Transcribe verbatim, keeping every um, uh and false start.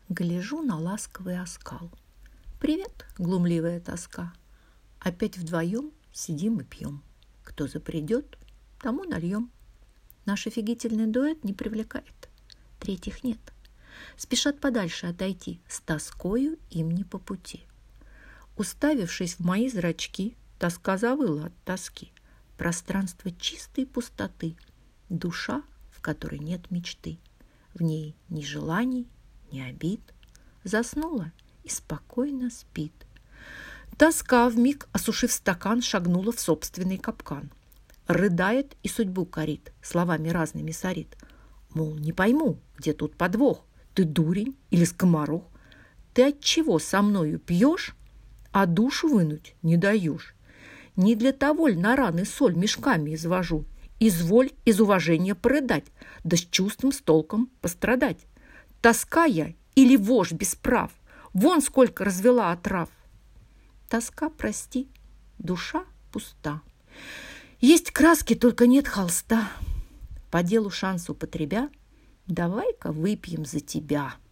Гляжу на ласковый оскал. Привет, глумливая тоска. Опять вдвоем сидим и пьем. Кто запредет, тому нальем. Наш офигительный дуэт не привлекает. Третьих нет. Спешат подальше отойти. С тоскою им не по пути. Уставившись в мои зрачки, тоска завыла от тоски. Пространство чистой пустоты. Душа, в которой нет мечты. В ней ни желаний, ни обид. Заснула и спокойно спит. Тоска, вмиг осушив стакан, шагнула в собственный капкан. Рыдает и судьбу корит, словами разными сорит. Мол, не пойму, где тут подвох? Ты дурень или скоморох? Ты отчего со мною пьешь, а душу вынуть не даешь? Не для того ль на раны соль мешками извожу? Изволь из уважения порыдать, да с чувством с толком пострадать. Тоска я или вошь без прав? Вон сколько развела отрав. Тоска, прости, душа пуста. Есть краски, только нет холста. По делу шанс употребя, давай-ка выпьем за тебя.